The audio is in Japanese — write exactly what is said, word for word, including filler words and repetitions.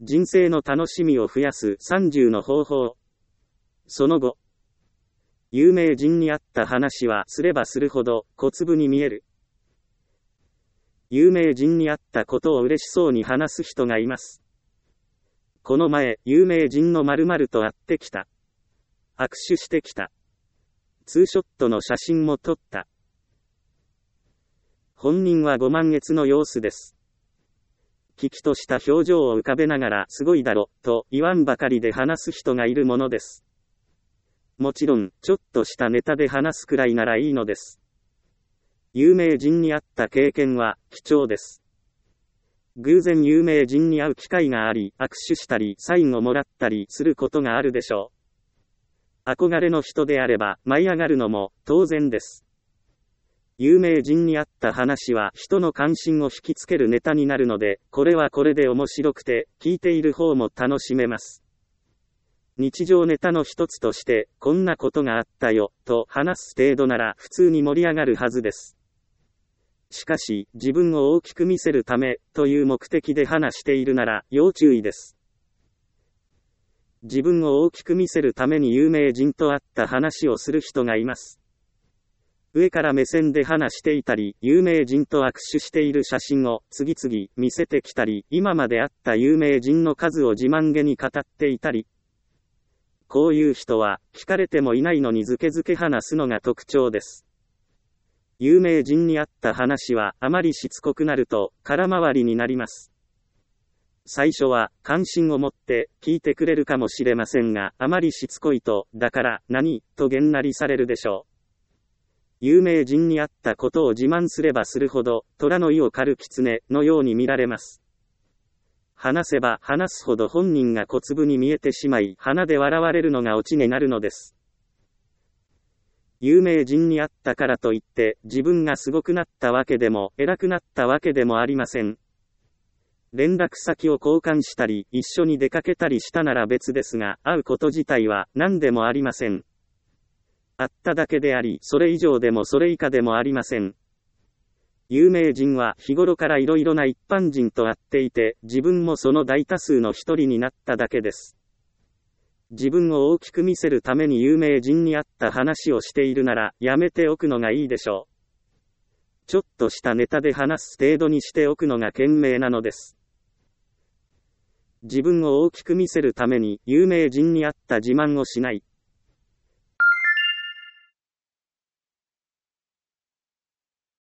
人生の楽しみを増やすさんじゅうの方法。その後、有名人にあった話はすればするほど小粒に見える。有名人にあったことを嬉しそうに話す人がいます。この前、有名人の〇〇と会ってきた。握手してきた。ツーショットの写真も撮った。本人はご満悦の様子です。ききとした表情を浮かべながらすごいだろ、と言わんばかりで話す人がいるものです。もちろん、ちょっとしたネタで話すくらいならいいのです。有名人に会った経験は貴重です。偶然有名人に会う機会があり、握手したり、サインをもらったりすることがあるでしょう。憧れの人であれば、舞い上がるのも当然です。有名人に会った話は人の関心を引きつけるネタになるので、これはこれで面白くて、聞いている方も楽しめます。日常ネタの一つとして、こんなことがあったよ、と話す程度なら普通に盛り上がるはずです。しかし、自分を大きく見せるため、という目的で話しているなら、要注意です。自分を大きく見せるために有名人と会った話をする人がいます。上から目線で話していたり、有名人と握手している写真を次々見せてきたり、今まで会った有名人の数を自慢げに語っていたり。こういう人は、聞かれてもいないのにずけずけ話すのが特徴です。有名人に会った話は、あまりしつこくなると、空回りになります。最初は、関心を持って、聞いてくれるかもしれませんが、あまりしつこいと、だから、何、とげんなりされるでしょう。有名人に会ったことを自慢すればするほど、虎の意を狩る狐のように見られます。話せば話すほど本人が小粒に見えてしまい、鼻で笑われるのがオチになるのです。有名人に会ったからといって、自分がすごくなったわけでも、偉くなったわけでもありません。連絡先を交換したり、一緒に出かけたりしたなら別ですが、会うこと自体は何でもありません。会っただけであり、それ以上でもそれ以下でもありません。有名人は日頃からいろいろな一般人と会っていて、自分もその大多数の一人になっただけです。自分を大きく見せるために有名人に会った話をしているなら、やめておくのがいいでしょう。ちょっとしたネタで話す程度にしておくのが賢明なのです。自分を大きく見せるために有名人に会った自慢をしない。